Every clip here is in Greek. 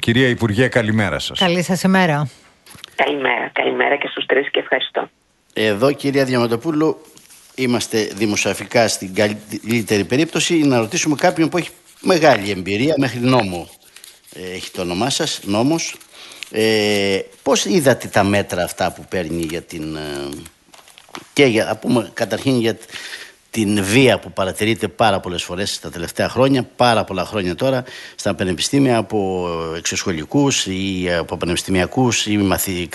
Κυρία Υπουργέ, καλημέρα σας. Καλή σας ημέρα. Καλημέρα και στους τρεις και ευχαριστώ. Εδώ, κυρία Διαμαντοπούλου, είμαστε δημοσιογραφικά στην καλύτερη περίπτωση να ρωτήσουμε κάποιον που έχει μεγάλη εμπειρία, μέχρι νόμο έχει το όνομά σας, νόμος. Πώς είδατε τα μέτρα αυτά που παίρνει για την... και για, πούμε, καταρχήν για την βία που παρατηρείται πάρα πολλές φορές τα τελευταία χρόνια, πάρα πολλά χρόνια τώρα, στα πανεπιστήμια από εξωσχολικούς ή από πανεπιστημιακούς ή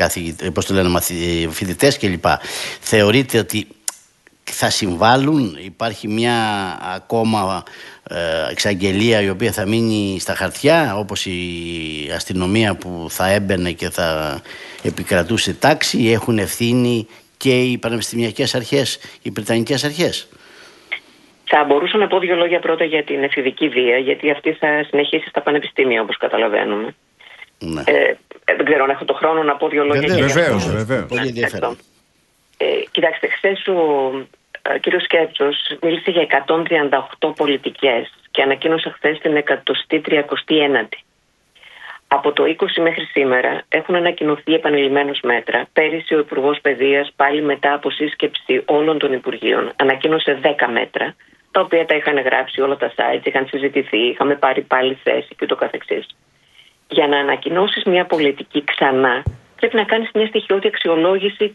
φοιτητές κλπ. Θεωρείτε ότι θα συμβάλλουν, υπάρχει μια ακόμα εξαγγελία η οποία θα μείνει στα χαρτιά, όπως η αστυνομία που θα έμπαινε και θα επικρατούσε τάξη, έχουν ευθύνη και οι πανεπιστημιακές αρχές, οι βρετανικές αρχές? Θα μπορούσα να πω δύο λόγια πρώτα για την εφηβική βία, γιατί αυτή θα συνεχίσει στα πανεπιστήμια, όπως καταλαβαίνουμε. Ναι. Δεν ξέρω αν έχω το χρόνο να πω δύο λόγια. Βεβαίως. Πολύ ενδιαφέρον. Κοιτάξτε, χθες ο κύριος Σκέτσος μίλησε για 138 πολιτικές και ανακοίνωσε χθες την 139η. Από το 20 μέχρι σήμερα έχουν ανακοινωθεί επανειλημμένως μέτρα. Πέρυσι ο Υπουργός Παιδείας, πάλι μετά από σύσκεψη όλων των Υπουργείων, ανακοίνωσε 10 μέτρα, τα οποία τα είχαν γράψει όλα τα sites, είχαν συζητηθεί, είχαμε πάρει πάλι θέση και ούτω καθεξής. Για να ανακοινώσεις μια πολιτική ξανά, πρέπει να κάνεις μια στοιχειώδη αξιολόγηση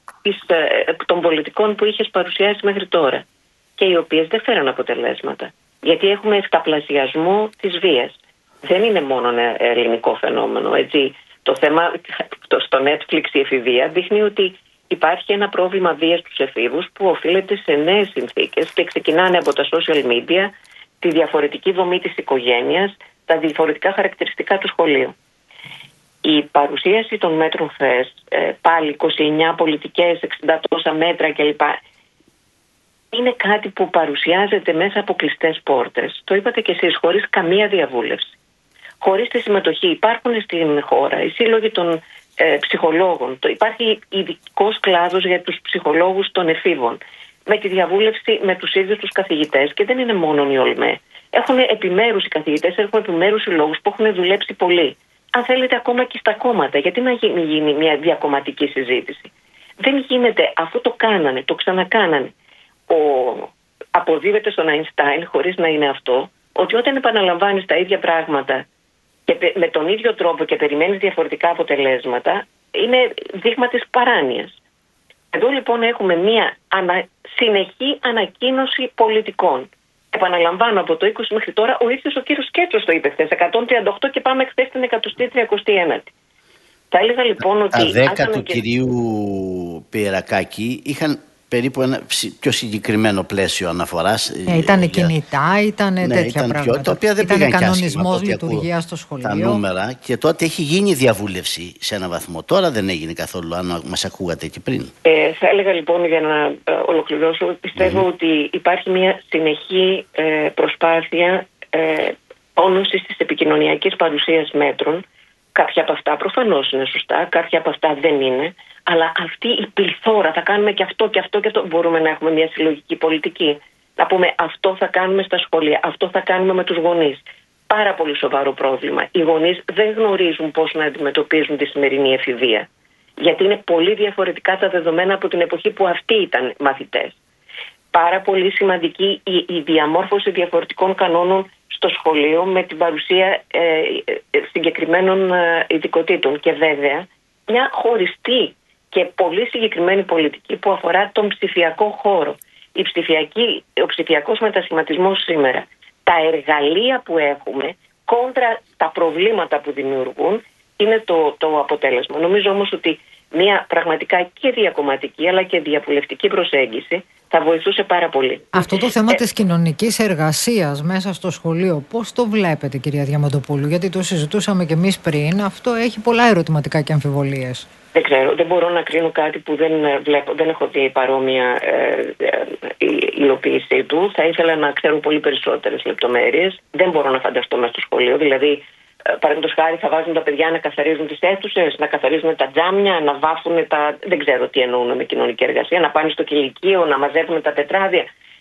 των πολιτικών που είχες παρουσιάσει μέχρι τώρα και οι οποίες δεν φέραν αποτελέσματα. Γιατί έχουμε εφταπλασιασμό της βίας. Δεν είναι μόνο ένα ελληνικό φαινόμενο. Έτσι. Το θέμα στο Netflix, η εφηβεία, δείχνει ότι υπάρχει ένα πρόβλημα βίας στους εφήβους που οφείλεται σε νέες συνθήκες και ξεκινάνε από τα social media, τη διαφορετική δομή της οικογένειας, τα διαφορετικά χαρακτηριστικά του σχολείου. Η παρουσίαση των μέτρων χθες, πάλι 29 πολιτικές, 60 τόσα μέτρα κλπ. Είναι κάτι που παρουσιάζεται μέσα από κλειστές πόρτες. Το είπατε κι εσείς, χωρίς καμία διαβούλευση. Χωρίς τη συμμετοχή. Υπάρχουν στην χώρα οι σύλλογοι των ψυχολόγων. Υπάρχει ειδικός κλάδος για τους ψυχολόγους των εφήβων. Με τη διαβούλευση με τους ίδιους τους καθηγητές, και δεν είναι μόνο οι ΟΛΜΕ. Έχουν επιμέρους οι καθηγητές, έχουν επιμέρους συλλόγους που έχουν δουλέψει πολύ. Αν θέλετε, ακόμα και στα κόμματα. Γιατί να γίνει μια διακομματική συζήτηση? Δεν γίνεται, αφού το κάνανε, το ξανακάνανε. Αποδίδεται στον Αϊνστάιν, χωρίς να είναι αυτό, ότι όταν επαναλαμβάνεις τα ίδια πράγματα και με τον ίδιο τρόπο και περιμένεις διαφορετικά αποτελέσματα, είναι δείγμα της παράνοιας. Εδώ λοιπόν έχουμε μια συνεχή ανακοίνωση πολιτικών. Επαναλαμβάνω, από το 20 μέχρι τώρα, ο ίδιος ο κύριος Σκέτσος το είπε χθες, 138 και πάμε χθες την 139η. Θα έλεγα λοιπόν ότι... Τα 10 του κυρίου Πιερακάκη είχαν περίπου ένα πιο συγκεκριμένο πλαίσιο αναφοράς. Ήταν κινητά, ήταν τέτοια πράγματα. Τα οποία δεν ήταν κανονισμός λειτουργίας στο σχολείο. Τα νούμερα, και τότε έχει γίνει διαβούλευση σε έναν βαθμό. Τώρα δεν έγινε καθόλου, αν μας ακούγατε εκεί πριν. Θα έλεγα λοιπόν, για να ολοκληρώσω, πιστεύω ότι υπάρχει μια συνεχή προσπάθεια τόνωσης της επικοινωνιακής παρουσίας μέτρων. Κάποια από αυτά προφανώς είναι σωστά, κάποια από αυτά δεν είναι. Αλλά αυτή η πληθώρα, θα κάνουμε και αυτό και αυτό και αυτό. Μπορούμε να έχουμε μια συλλογική πολιτική. Να πούμε αυτό θα κάνουμε στα σχολεία, αυτό θα κάνουμε με τους γονείς. Πάρα πολύ σοβαρό πρόβλημα. Οι γονείς δεν γνωρίζουν πώς να αντιμετωπίζουν τη σημερινή εφηβεία. Γιατί είναι πολύ διαφορετικά τα δεδομένα από την εποχή που αυτοί ήταν μαθητές. Πάρα πολύ σημαντική η διαμόρφωση διαφορετικών κανόνων στο σχολείο με την παρουσία συγκεκριμένων ειδικοτήτων. Και βέβαια μια χωριστή και πολύ συγκεκριμένη πολιτική που αφορά τον ψηφιακό χώρο. Ο ψηφιακός μετασχηματισμός σήμερα, τα εργαλεία που έχουμε κόντρα τα προβλήματα που δημιουργούν, είναι το αποτέλεσμα. Νομίζω όμως ότι μια πραγματικά και διακομματική αλλά και διαβουλευτική προσέγγιση θα βοηθούσε πάρα πολύ. Αυτό το θέμα της κοινωνικής εργασίας μέσα στο σχολείο, πώς το βλέπετε, κυρία Διαμαντοπούλου? Γιατί το συζητούσαμε και εμείς πριν, αυτό έχει πολλά ερωτηματικά και αμφιβολίες. Δεν ξέρω, δεν μπορώ να κρίνω κάτι που δεν έχω δει παρόμοια υλοποίησή του. Θα ήθελα να ξέρω πολύ περισσότερες λεπτομέρειες. Δεν μπορώ να φανταστώ μέσα στο σχολείο. Δηλαδή, παραδείγματος χάρη, θα βάζουν τα παιδιά να καθαρίζουν τις αίθουσες, να καθαρίζουν τα τζάμια, να βάφουν τα. Δεν ξέρω τι εννοούν με κοινωνική εργασία, να πάνε στο κηλικείο, να μαζεύουν τα τετράδια.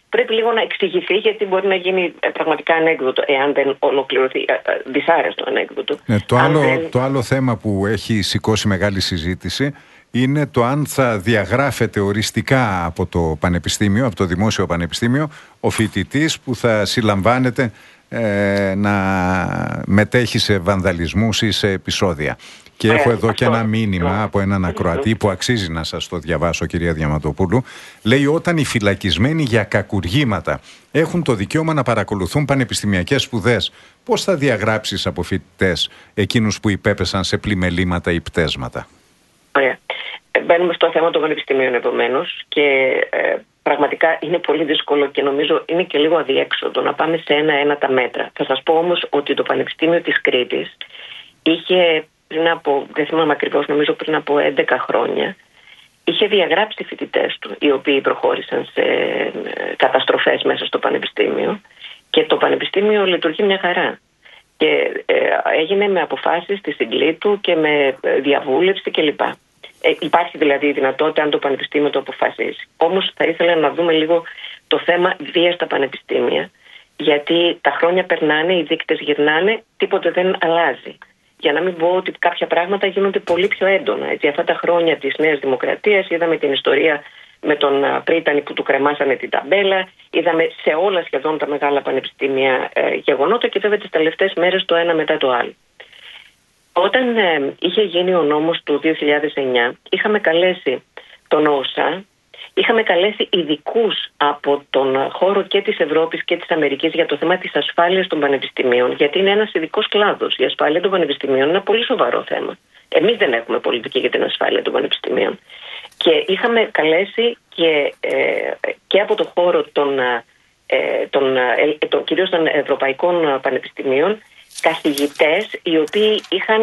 πρέπει λίγο να εξηγηθεί, γιατί μπορεί να γίνει πραγματικά ανέκδοτο εάν δεν ολοκληρωθεί, δυσάρεστο ανέκδοτο. Το άλλο θέμα που έχει σηκώσει μεγάλη συζήτηση είναι το αν θα διαγράφεται οριστικά από το πανεπιστήμιο, από το δημόσιο πανεπιστήμιο, ο φοιτητής που θα συλλαμβάνεται να μετέχει σε βανδαλισμούς ή σε επεισόδια. Και έχω εδώ και ένα μήνυμα από έναν ακροατή που αξίζει να σας το διαβάσω, κυρία Διαμαντοπούλου. Λέει: όταν οι φυλακισμένοι για κακουργήματα έχουν το δικαίωμα να παρακολουθούν πανεπιστημιακές σπουδές, πώς θα διαγράψεις από φοιτητές εκείνους που υπέπεσαν σε πλημελήματα ή πτέσματα? Ωραία. Μπαίνουμε στο θέμα των πανεπιστημίων επομένως και πραγματικά είναι πολύ δύσκολο και νομίζω είναι και λίγο αδιέξοδο να πάμε σε ένα-ένα τα μέτρα. Θα σας πω όμως ότι το Πανεπιστήμιο της Κρήτης είχε πριν από, δεν θυμάμαι ακριβώς, νομίζω πριν από 11 χρόνια, είχε διαγράψει φοιτητές του, οι οποίοι προχώρησαν σε καταστροφές μέσα στο Πανεπιστήμιο, και το Πανεπιστήμιο λειτουργεί μια χαρά. Και έγινε με αποφάσεις στη συγκλήτου και με διαβούλευση κλπ. Υπάρχει δηλαδή η δυνατότητα αν το Πανεπιστήμιο το αποφασίσει. Όμως θα ήθελα να δούμε λίγο το θέμα βίας στα πανεπιστήμια, γιατί τα χρόνια περνάνε, οι δείκτες γυρνάνε, τίποτε δεν αλλάζει. Για να μην πω ότι κάποια πράγματα γίνονται πολύ πιο έντονα. Έτσι, αυτά τα χρόνια της Νέας Δημοκρατίας είδαμε την ιστορία με τον Πρίτανη που του κρεμάσανε την ταμπέλα, είδαμε σε όλα σχεδόν τα μεγάλα πανεπιστήμια γεγονότα, και βέβαια τις τελευταίες μέρες το ένα μετά το άλλο. Όταν είχε γίνει ο νόμος του 2009, είχαμε καλέσει τον ΩΣΑ, είχαμε καλέσει ειδικούς από τον χώρο και της Ευρώπης και της Αμερικής για το θέμα της ασφάλειας των πανεπιστημίων, γιατί είναι ένας ειδικός κλάδος. Η ασφάλεια των πανεπιστημίων είναι ένα πολύ σοβαρό θέμα. Εμείς δεν έχουμε πολιτική για την ασφάλεια των πανεπιστημίων. Και είχαμε καλέσει και από το χώρο κυρίως των ευρωπαϊκών πανεπιστημίων καθηγητές οι οποίοι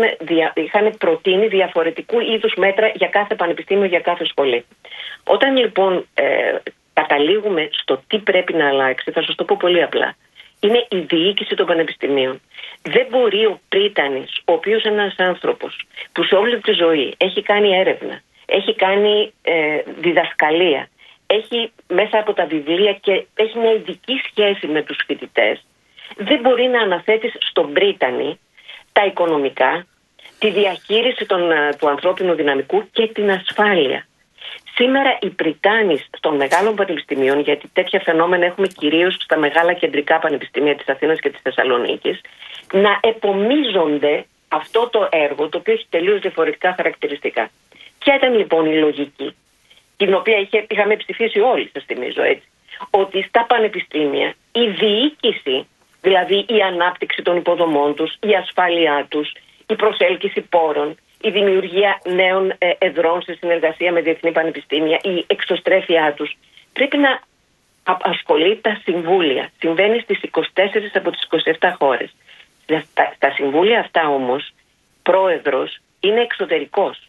είχαν προτείνει διαφορετικού είδους μέτρα για κάθε πανεπιστήμιο, για κάθε σχολή. Όταν λοιπόν καταλήγουμε στο τι πρέπει να αλλάξει, θα σας το πω πολύ απλά. Είναι η διοίκηση των πανεπιστημίων. Δεν μπορεί ο Πρίτανης, ο οποίος είναι ένας άνθρωπος που σε όλη τη ζωή έχει κάνει έρευνα, έχει κάνει διδασκαλία, έχει μέσα από τα βιβλία και έχει μια ειδική σχέση με τους φοιτητές, δεν μπορεί να αναθέτεις στον Πρίτανη τα οικονομικά, τη διαχείριση του ανθρώπινου δυναμικού και την ασφάλεια. Σήμερα οι Πριτάνης των μεγάλων πανεπιστημίων, γιατί τέτοια φαινόμενα έχουμε κυρίως στα μεγάλα κεντρικά πανεπιστήμια της Αθήνας και της Θεσσαλονίκης, να επομίζονται αυτό το έργο, το οποίο έχει τελείως διαφορετικά χαρακτηριστικά. Ποια ήταν λοιπόν η λογική, την οποία είχαμε ψηφίσει όλοι, σας θυμίζω έτσι, ότι στα πανεπιστήμια η διοίκηση, δηλαδή η ανάπτυξη των υποδομών τους, η ασφάλειά τους, η προσέλκυση πόρων, η δημιουργία νέων εδρών σε συνεργασία με διεθνή πανεπιστήμια, η εξωστρέφειά τους, πρέπει να ασχολεί τα συμβούλια. Συμβαίνει στις 24 από τις 27 χώρες. Στα συμβούλια αυτά όμως, πρόεδρος είναι εξωτερικός.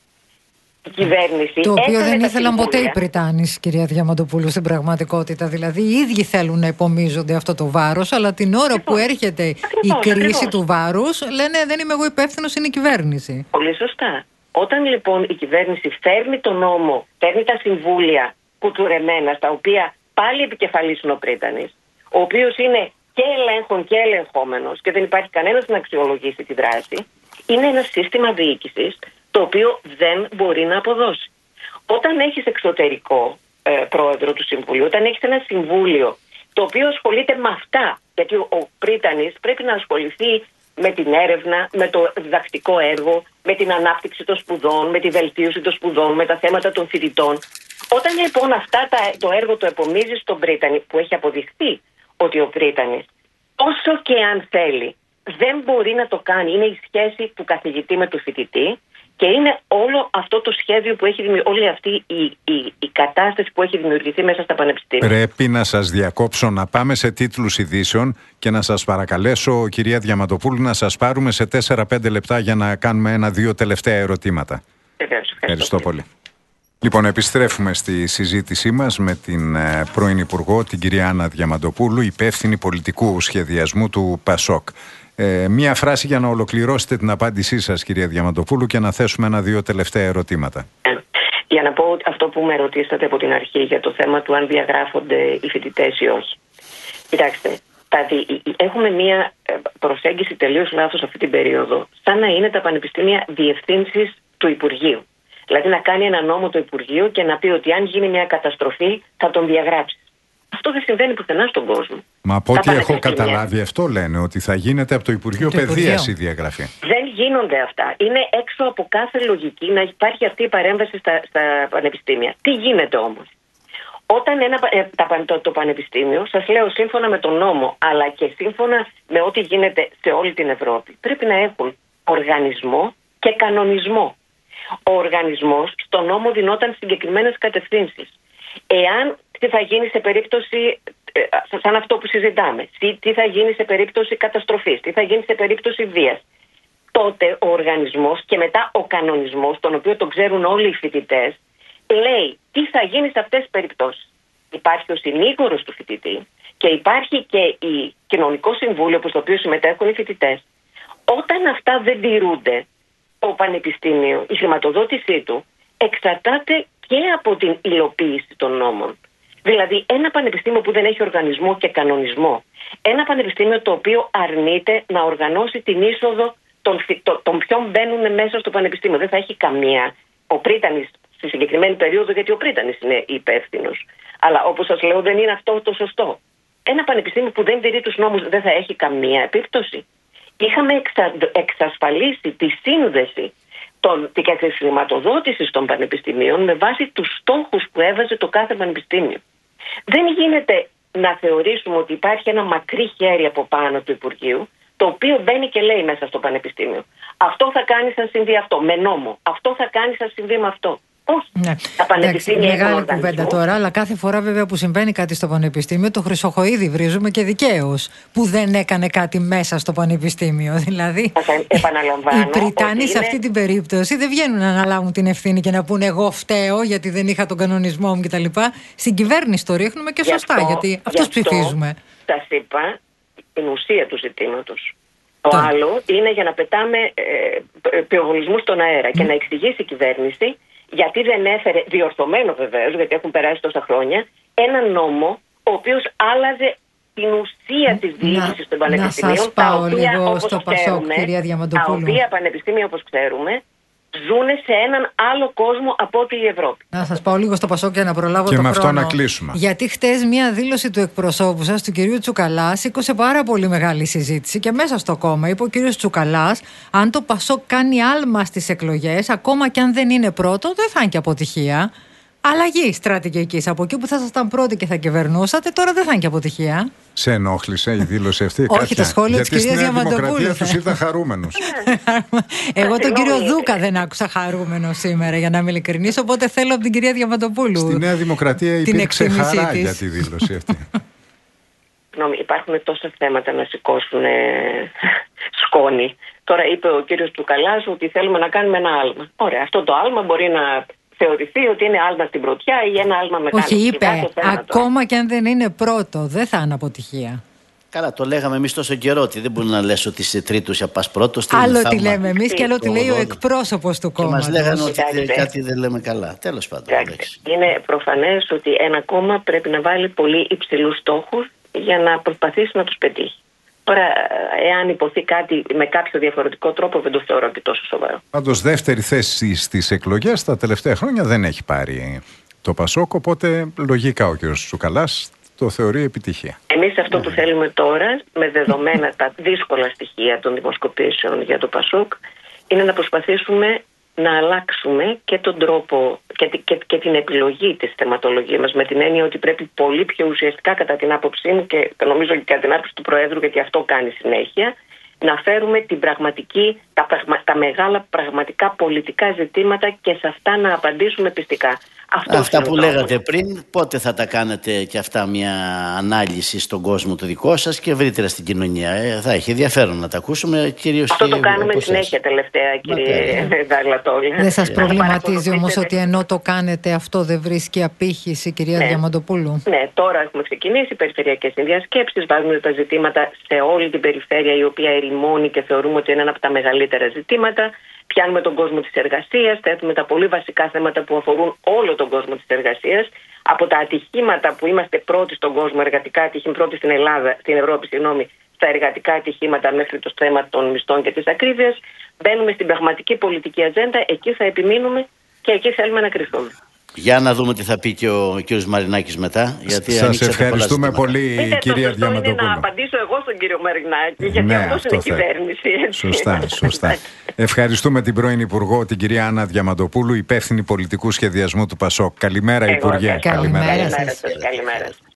Η κυβέρνηση, το οποίο δεν ήθελαν ποτέ οι Πριτάνης, κυρία Διαμαντοπούλου, στην πραγματικότητα. Δηλαδή οι ίδιοι θέλουν να επομίζονται αυτό το βάρος, αλλά την ώρα που έρχεται η κρίση του βάρους λένε δεν είμαι εγώ υπεύθυνος, είναι η κυβέρνηση. Πολύ σωστά. Όταν λοιπόν η κυβέρνηση φέρνει τον νόμο, φέρνει τα συμβούλια κουτουρεμένα, στα οποία πάλι επικεφαλής είναι ο Πρίτανης, ο οποίος είναι και ελέγχον και ελεγχόμενος και δεν υπάρχει κανένας να αξιολογήσει τη δράση, είναι ένα σύστημα διοίκησης το οποίο δεν μπορεί να αποδώσει. Όταν έχεις εξωτερικό πρόεδρο του Συμβουλίου, όταν έχεις ένα συμβούλιο το οποίο ασχολείται με αυτά, γιατί ο Πρίτανης πρέπει να ασχοληθεί με την έρευνα, με το διδακτικό έργο, με την ανάπτυξη των σπουδών, με τη βελτίωση των σπουδών, με τα θέματα των φοιτητών. Όταν λοιπόν αυτά το έργο το επομίζει στον Πρίτανη, που έχει αποδειχθεί ότι ο Πρίτανης, όσο και αν θέλει, δεν μπορεί να το κάνει. Είναι η σχέση του καθηγητή με του φοιτητή και είναι όλο αυτό το σχέδιο που έχει δημιουργηθεί, όλη αυτή η κατάσταση που έχει δημιουργηθεί μέσα στα πανεπιστήμια. Πρέπει να σας διακόψω, να πάμε σε τίτλους ειδήσεων και να σας παρακαλέσω, κυρία Διαμαντοπούλου, να σας πάρουμε σε 4-5 λεπτά για να κάνουμε 1-2 τελευταία ερωτήματα. Ευχαριστώ πολύ. Λοιπόν, επιστρέφουμε στη συζήτησή μας με την πρώην Υπουργό, την κυρία Άννα Διαμαντοπούλου, υπεύθυνη πολιτικού σχεδιασμού του ΠΑΣΟΚ. Μία φράση για να ολοκληρώσετε την απάντησή σας, κυρία Διαμαντοπούλου, και να θέσουμε 1-2 τελευταία ερωτήματα. Για να πω αυτό που με ρωτήσατε από την αρχή για το θέμα του αν διαγράφονται οι φοιτητές ή όχι. Κοιτάξτε, έχουμε μία προσέγγιση τελείως λάθος αυτή την περίοδο, σαν να είναι τα πανεπιστήμια διευθύνσεις του Υπουργείου. Δηλαδή να κάνει ένα νόμο το Υπουργείο και να πει ότι αν γίνει μια καταστροφή θα τον διαγράψει. Αυτό δεν συμβαίνει πουθενά στον κόσμο. Μα από ό,τι έχω καταλάβει, αυτό λένε, ότι θα γίνεται από το Υπουργείο Παιδείας η διαγραφή. Δεν γίνονται αυτά. Είναι έξω από κάθε λογική να υπάρχει αυτή η παρέμβαση στα πανεπιστήμια. Τι γίνεται όμως? Όταν το πανεπιστήμιο, σας λέω σύμφωνα με τον νόμο, αλλά και σύμφωνα με ό,τι γίνεται σε όλη την Ευρώπη, πρέπει να έχουν οργανισμό και κανονισμό. Ο οργανισμός στον νόμο δινόταν συγκεκριμένες κατευθύνσεις. Εάν τι θα γίνει σε περίπτωση, σαν αυτό που συζητάμε, τι θα γίνει σε περίπτωση καταστροφής, τι θα γίνει σε περίπτωση βίας, τότε ο οργανισμός και μετά ο κανονισμός, τον οποίο τον ξέρουν όλοι οι φοιτητές, λέει τι θα γίνει σε αυτές τις περιπτώσεις. Υπάρχει ο συνήγορος του φοιτητή και υπάρχει και η κοινωνικό συμβούλιο, που στο οποίο συμμετέχουν οι φοιτητές. Όταν αυτά δεν τηρούνται, το πανεπιστήμιο, η χρηματοδότησή του εξαρτάται και από την υλοποίηση των νόμων. Δηλαδή ένα πανεπιστήμιο που δεν έχει οργανισμό και κανονισμό, ένα πανεπιστήμιο το οποίο αρνείται να οργανώσει την είσοδο των ποιον μπαίνουν μέσα στο πανεπιστήμιο, δεν θα έχει καμία. Ο πρίτανης στη συγκεκριμένη περίοδο, γιατί ο πρίτανης είναι υπεύθυνος. Αλλά όπως σας λέω, δεν είναι αυτό το σωστό. Ένα πανεπιστήμιο που δεν τηρεί τους νόμους δεν θα έχει καμία επίπτωση. Είχαμε εξασφαλίσει τη σύνδεση της χρηματοδότησης των πανεπιστημίων με βάση τους στόχους που έβαζε το κάθε πανεπιστήμιο. Δεν γίνεται να θεωρήσουμε ότι υπάρχει ένα μακρύ χέρι από πάνω του Υπουργείου, το οποίο μπαίνει και λέει μέσα στο πανεπιστήμιο. Αυτό θα κάνει αν συμβεί αυτό, με νόμο. Αυτό θα κάνει αν συμβεί με αυτό. Όχι. Ναι. Τα πανεπιστήμια είναι μεγάλη κουβέντα τώρα, αλλά κάθε φορά βέβαια που συμβαίνει κάτι στο πανεπιστήμιο, το Χρυσοχοΐδη βρίζουμε και δικαίως που δεν έκανε κάτι μέσα στο πανεπιστήμιο. Δηλαδή, οι Πριτάνοι σε αυτή την περίπτωση δεν βγαίνουν να αναλάβουν την ευθύνη και να πούνε εγώ φταίω γιατί δεν είχα τον κανονισμό μου κτλ. Στην κυβέρνηση το ρίχνουμε και σωστά, γιατί αυτός ψηφίζουμε. Σας είπα την ουσία του ζητήματος. Το άλλο είναι για να πετάμε πυροβολισμούς στον αέρα και να εξηγήσει η κυβέρνηση γιατί δεν έφερε, διορθωμένο βεβαίως, γιατί έχουν περάσει τόσα χρόνια, έναν νόμο ο οποίος άλλαζε την ουσία της διοίκησης των πανεπιστημίων, τα οποία πανεπιστήμια, όπως ξέρουμε, ζουν σε έναν άλλο κόσμο από ό,τι η Ευρώπη. Να σας πάω λίγο στο Πασόκ για να προλάβω και το με χρόνο. αυτό να κλείσουμε. Γιατί χτες μια δήλωση του εκπροσώπου σας, του κυρίου Τσουκαλά, σήκωσε πάρα πολύ μεγάλη συζήτηση και μέσα στο κόμμα. Είπε ο κύριος Τσουκαλάς, αν το Πασόκ κάνει άλμα στις εκλογές, ακόμα και αν δεν είναι πρώτο, δεν θα είναι και αποτυχία. Αλλαγή στρατηγικής. Από εκεί που θα ήσασταν πρώτοι και θα κυβερνούσατε, τώρα δεν θα είναι και αποτυχία. Σε ενόχλησε η δήλωση αυτή? Όχι, το σχόλιο της κυρίας Διαμαντοπούλου. Γιατί στην Νέα Δημοκρατία τους είδα χαρούμενους. Εγώ τον κύριο Δούκα δεν άκουσα χαρούμενο σήμερα, για να είμαι ειλικρινής, οπότε θέλω από την κυρία Διαμαντοπούλου. Στη Νέα Δημοκρατία υπήρξε χαρά για τη δήλωση αυτή. Υπάρχουν τόσα θέματα να σηκώσουν σκόνη. Τώρα είπε ο κύριος Τσουκαλάς ότι θέλουμε να κάνουμε ένα άλμα. Ωραία, αυτό το άλμα μπορεί να θεωρηθεί ότι είναι άλμα στην πρωτιά ή ένα άλμα μεγάλο. Όχι, είπε, ακόμα και αν δεν είναι πρώτο, δεν θα είναι αποτυχία. Καλά, το λέγαμε εμείς τόσο καιρό ότι δεν μπορεί να λες ότι είσαι τρίτος για πας πρώτος. Άλλο τι λέμε εμείς και άλλο τι λέει ο εκπρόσωπος του κόμματος. Και μας λέγανε ότι κάτι δεν λέμε καλά. Τέλος πάντων. Είναι προφανές ότι ένα κόμμα πρέπει να βάλει πολύ υψηλούς στόχους για να προσπαθήσει να τους πετύχει. Τώρα, εάν υποθεί κάτι με κάποιο διαφορετικό τρόπο, δεν το θεωρώ και τόσο σοβαρό. Πάντως, δεύτερη θέση στις εκλογές τα τελευταία χρόνια δεν έχει πάρει το Πασόκ, οπότε λογικά ο κ. Τσουκαλάς το θεωρεί επιτυχία. Εμείς αυτό που θέλουμε τώρα, με δεδομένα τα δύσκολα στοιχεία των δημοσκοπήσεων για το Πασόκ, είναι να προσπαθήσουμε να αλλάξουμε και τον τρόπο και την επιλογή της θεματολογίας μας, με την έννοια ότι πρέπει πολύ πιο ουσιαστικά, κατά την άποψή μου και νομίζω και κατά την άποψη του Προέδρου, γιατί αυτό κάνει συνέχεια, να φέρουμε την πραγματική, τα μεγάλα πραγματικά πολιτικά ζητήματα και σε αυτά να απαντήσουμε πιστικά. Αυτά που λέγατε πριν, πότε θα τα κάνετε και αυτά μια ανάλυση στον κόσμο το δικό σας και ευρύτερα στην κοινωνία? Θα έχει ενδιαφέρον να τα ακούσουμε, κυρίως. Αυτό το κάνουμε συνέχεια τελευταία, κύριε Δαγλατόλη. Δεν σας προβληματίζει όμως ότι ενώ το κάνετε αυτό δεν βρίσκει απήχηση, κυρία Διαμαντοπούλου? Ναι, τώρα έχουμε ξεκινήσει περιφερειακές συνδιασκέψεις, βάζουμε τα ζητήματα σε όλη την περιφέρεια, η οποία ερημώνει και θεωρούμε ότι είναι ένα από τα μεγαλύτερα ζητήματα. πιάνουμε τον κόσμο της εργασίας, θέτουμε τα πολύ βασικά θέματα που αφορούν όλο τον κόσμο της εργασίας, από τα ατυχήματα που είμαστε πρώτοι στον κόσμο, εργατικά ατυχήματα, πρώτοι στην Ευρώπη, στα εργατικά ατυχήματα μέχρι το θέμα των μισθών και της ακρίβειας. Μπαίνουμε στην πραγματική πολιτική ατζέντα, εκεί θα επιμείνουμε και εκεί θέλουμε να κρυφθούμε. Για να δούμε τι θα πει και ο κ. Μαρινάκης μετά. Σας ευχαριστούμε πολύ, κυρία Διαμαντοπούλου. Είναι να απαντήσω εγώ στον κύριο Μαρινάκη, γιατί αυτός είναι η κυβέρνηση. Σωστά. Ευχαριστούμε την πρώην Υπουργό, την κυρία Άννα Διαμαντοπούλου, υπεύθυνη πολιτικού σχεδιασμού του ΠΑΣΟΚ. Καλημέρα, Υπουργέ. Καλημέρα σας. Καλημέρα.